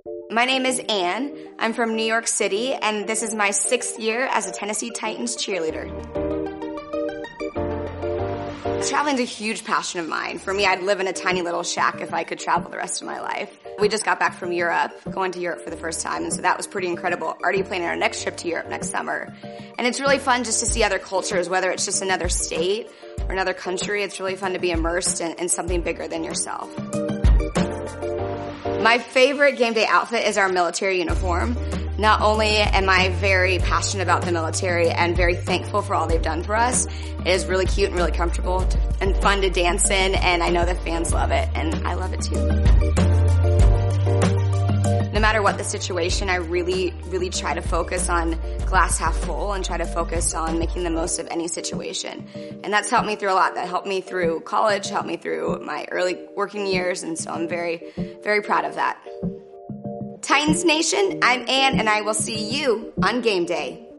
My name is Anne. I'm from New York City, and this is my 6th year as a Tennessee Titans cheerleader. Traveling's a huge passion of mine. For me, I'd live in a tiny little shack if I could travel the rest of my life. We just got back from Europe, going to Europe for the first time, and so that was pretty incredible. Already planning our next trip to Europe next summer. And it's really fun just to see other cultures, whether it's just another state or another country. It's really fun to be immersed in something bigger than yourself. My favorite game day outfit is our military uniform. Not only am I very passionate about the military and very thankful for all they've done for us, it is really cute and really comfortable and fun to dance in, and I know the fans love it, and I love it too. No matter what the situation, I really, really try to focus on glass half full and try to focus on making the most of any situation. And that's helped me through a lot. That helped me through college, helped me through my early working years, and so I'm very, very proud of that. Titans Nation, I'm Anne, and I will see you on game day.